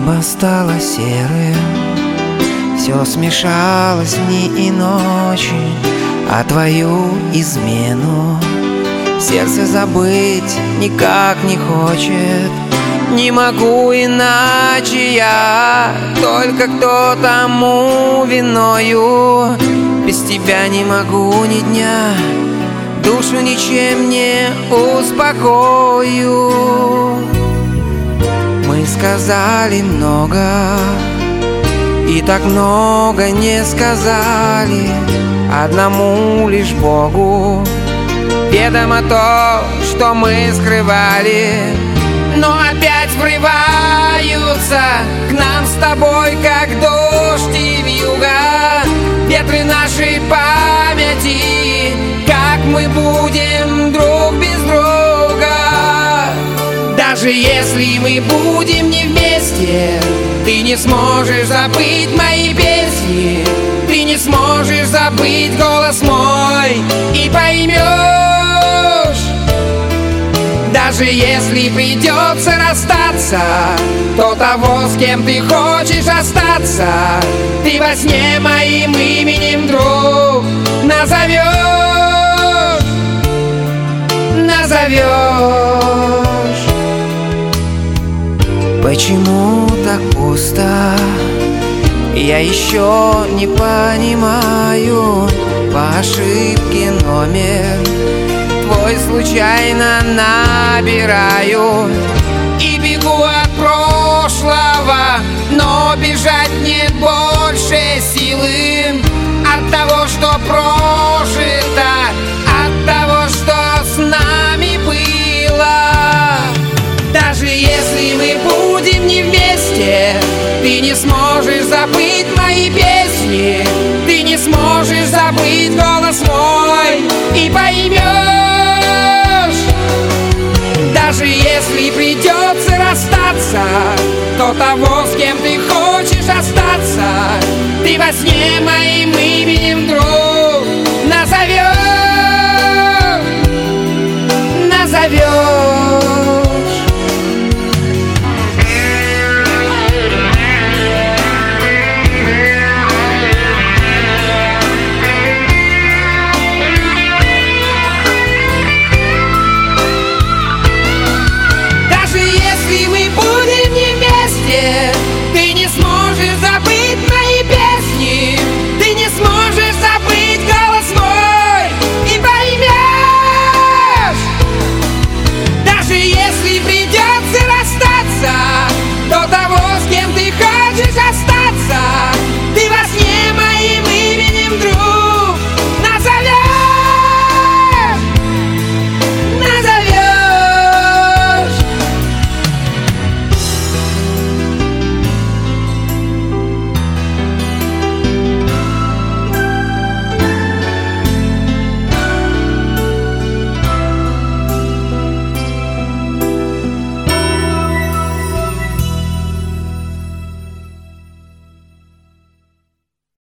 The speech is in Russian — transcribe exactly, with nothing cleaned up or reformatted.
Небо стало серым, все смешалось в дни и ночи, а твою измену сердце забыть никак не хочет. Не могу иначе я, только кто тому виною. Без тебя не могу ни дня, душу ничем не успокою. Мы сказали много, и так много не сказали. Одному лишь Богу ведомо то, что мы скрывали. Но опять врываются к нам с тобой, как дождь и вьюга, ветры нашей памяти, как мы будем друг без друга. Даже если мы будем не вместе, ты не сможешь забыть мои песни, ты не сможешь забыть голос мой и поймешь. Даже если придется расстаться, то того, с кем ты хочешь остаться, ты во сне моим именем вдруг назовешь, назовешь. Почему так пусто? Я еще не понимаю. По ошибке номер твой случайно набираю и бегу от прошлого, но бежать нет больше силы от того, что прожито, от того, что с нами было. Даже если мы будем не вместе, ты не сможешь забыть мои песни, ты не сможешь забыть голос мой и поймешь. Даже если придется расстаться, то того, с кем ты хочешь остаться, ты во сне моим именем